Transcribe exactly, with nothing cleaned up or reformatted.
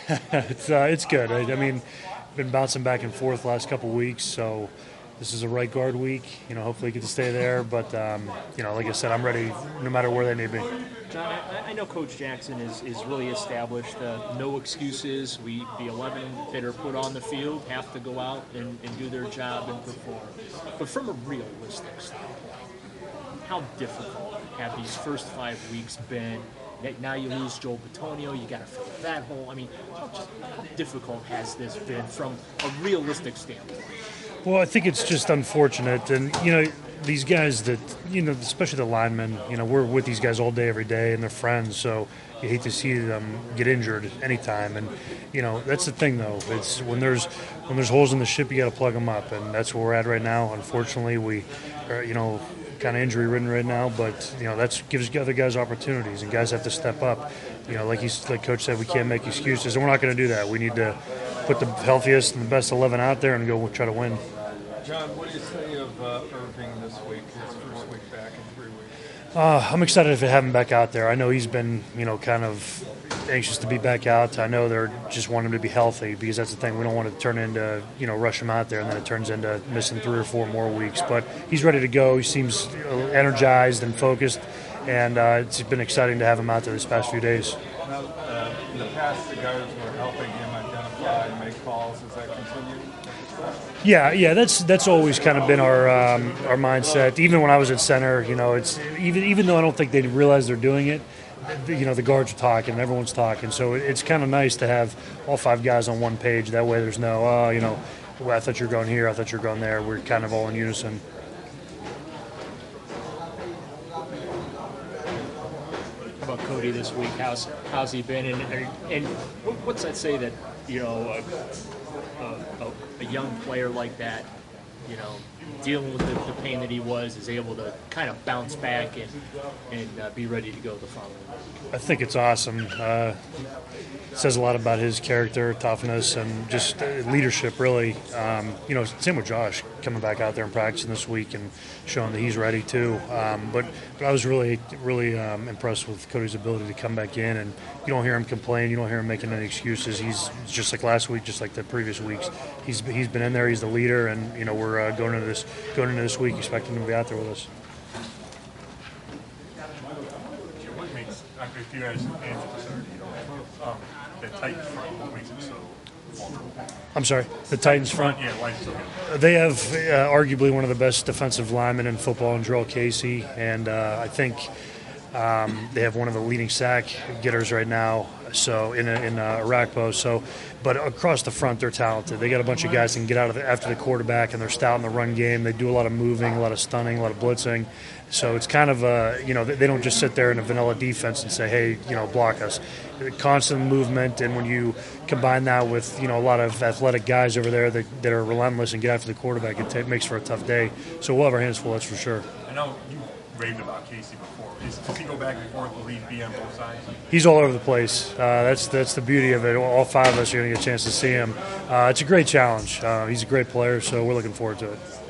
it's uh, it's good. I, I mean, been bouncing back and forth last couple weeks, so this is a right guard week. You know, hopefully get to stay there. But um, you know, like I said, I'm ready no matter where they need me. John, I, I know Coach Jackson is, is really established. Uh, no excuses. We the eleven that are put on the field have to go out and, and do their job and perform. But from a realistic standpoint, how difficult have these first five weeks been? Now you lose Joel Bitonio, you got to fill that hole. I mean, how, just, how difficult has this been from a realistic standpoint? Well, I think it's just unfortunate, and you know, these guys that you know, especially the linemen. You know, we're with these guys all day, every day, and they're friends. So you hate to see them get injured anytime. And you know, that's the thing, though. It's when there's when there's holes in the ship, you got to plug them up, and that's where we're at right now. Unfortunately, we, are, you know. kind of injury ridden right now, but you know that gives other guys opportunities, and guys have to step up. You know, like he's like Coach said, we can't make excuses, and we're not going to do that. We need to put the healthiest and the best eleven out there and go try to win. John, what do you say of uh, Irving this week? His first week back in three weeks. Uh, I'm excited to have him back out there. I know he's been, you know, kind of anxious to be back out. I know they're just want him to be healthy because that's the thing. We don't want to turn into, you know, rush him out there and then it turns into missing three or four more weeks. But he's ready to go. He seems energized and focused, and uh, it's been exciting to have him out there this past few days. Now, uh, in the past, the guards were helping him identify and make calls. Does that continue? Yeah, yeah, that's that's always kind of been our um, our mindset. Even when I was at center, you know, it's even even though I don't think they realize they're doing it. You know, the guards are talking, everyone's talking, so it's kind of nice to have all five guys on one page. That way, there's no, oh, you know, well, I thought you were going here, I thought you were going there. We're kind of all in unison. About Cody this week, how's how's he been, and and what's that say that you know a, a, a young player like that, you know, dealing with the, the pain that he was, is able to kind of bounce back and and uh, be ready to go the following week. I think it's awesome. Uh, it says a lot about his character, toughness, and just uh, leadership, really. Um, you know, same with Josh, coming back out there and practicing this week and showing that he's ready too. Um, but, but I was really, really um, impressed with Cody's ability to come back in, and you don't hear him complain, you don't hear him making any excuses. He's just like last week, just like the previous weeks. He's he's been in there, he's the leader, and you know we're uh, going into this going into this week expecting him to be out there with us. What makes, after you guys answered this already, um, the Titans front, what makes it so vulnerable? I'm sorry, the Titans front? Yeah, why is it so good? They have uh, arguably one of the best defensive linemen in football in Jarrell Casey, and uh, I think um, they have one of the leading sack getters right now. So in a, in uh, Arakpo. So, but across the front, they're talented. They got a bunch of guys that can get out of the, after the quarterback, and they're stout in the run game. They do a lot of moving, a lot of stunning, a lot of blitzing. So it's kind of a, you know, they don't just sit there in a vanilla defense and say, hey, you know, block us. Constant movement, and when you combine that with, you know, a lot of athletic guys over there that, that are relentless and get after the quarterback, it t- makes for a tough day. So we'll have our hands full, that's for sure. I know you raved about Casey before. Is, does he go back and forth? Will he be on both sides? He's all over the place. Uh, that's that's the beauty of it. All five of us are going to get a chance to see him. Uh, it's a great challenge. Uh, he's a great player, so we're looking forward to it.